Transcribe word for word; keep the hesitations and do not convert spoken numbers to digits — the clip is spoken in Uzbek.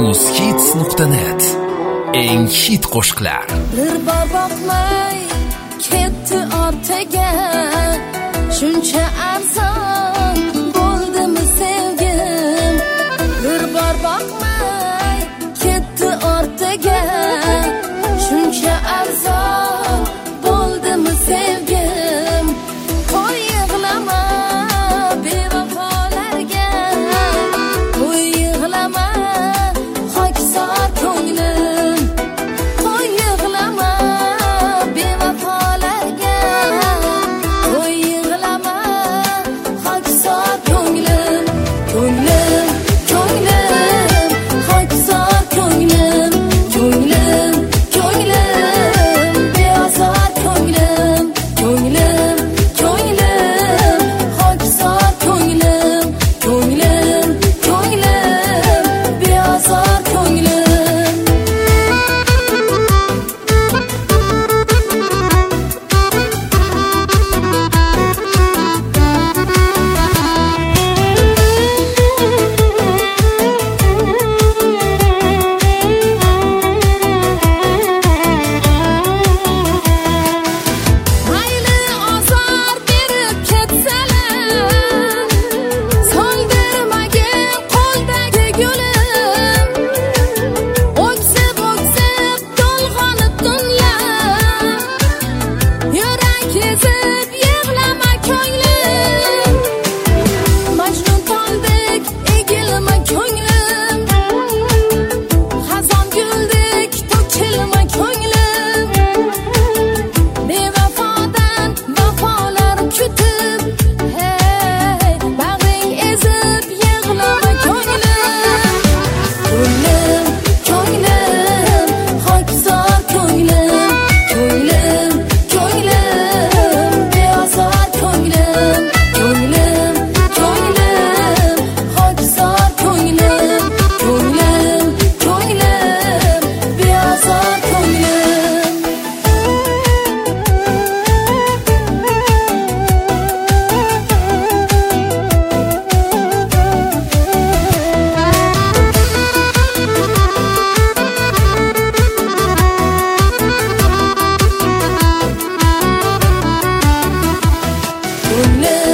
Newshits nuqta net eng hit qo'shiqlar. Bir boqmay ketdi ortiga, shuncha arzon bo'ldimi sevgim. Bir bor boqmay ketdi ortiga, shuncha arzon bo'ldimi sevgim. Qo'y yig'lama bevafolarga, qo'y yig'lama hoksor ko'nglim. Qo'y yig'lama bevafolarga, qo'y yig'lama hoksor ko'nglim. Ko'nglim, ko'nglim, hoksor ko'nglim. Ko'nglim, ko'nglim, beozor ko'nglim. Ko'nglim, ko'nglim, hoksor ko'nglim. Ko'nglim, ko'nglim, beozor ko'nglim. Mayli ozor berib ketsalar, so'ndirmagin qo'ldagi gulim. O'ksib o'ksib to'lg'onib tunlar, yurak ezib yig'lama ko'nglim. Majnun toldek egilma ko'nglim, xazon guldek to'kilma ko'nglim. Bevafodan vafolar kutib, hey, bag'ring ezib yig'lama ko'nglim. Ko'nglim, ko'nglim, hoksor ko'nglim. Ko'nglim, ko'nglim, beozor ko'nglim. Ko'nglim, ko'nglim, hoksor ko'nglim. Ko'nglim, ko'nglim, beozor ko'nglim. Ko'nglim